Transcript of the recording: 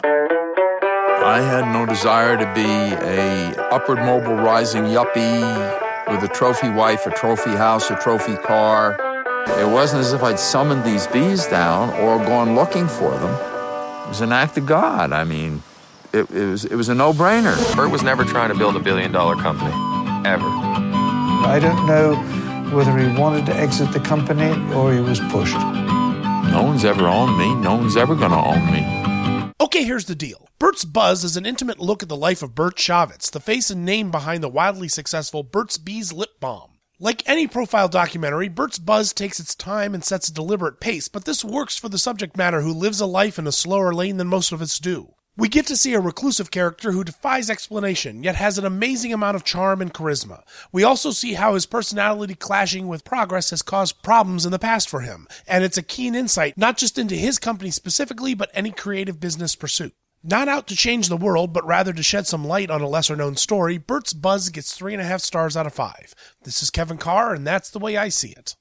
I had no desire to be a upward mobile rising yuppie with a trophy wife, a trophy house, a trophy car. It wasn't as if I'd summoned these bees down or gone looking for them. It was an act of God. I mean, it was a no-brainer. Burt was never trying to build a billion-dollar company, ever. I don't know whether he wanted to exit the company or he was pushed. No one's ever owned me. No one's ever going to own me. Okay, here's the deal. Burt's Buzz is an intimate look at the life of Burt Shavitz, the face and name behind the wildly successful Burt's Bees lip balm. Like any profile documentary, Burt's Buzz takes its time and sets a deliberate pace, but this works for the subject matter who lives a life in a slower lane than most of us do. We get to see a reclusive character who defies explanation, yet has an amazing amount of charm and charisma. We also see how his personality clashing with progress has caused problems in the past for him, and it's a keen insight not just into his company specifically, but any creative business pursuit. Not out to change the world, but rather to shed some light on a lesser-known story, Burt's Buzz gets 3.5 stars out of 5. This is Kevin Carr, and that's the way I see it.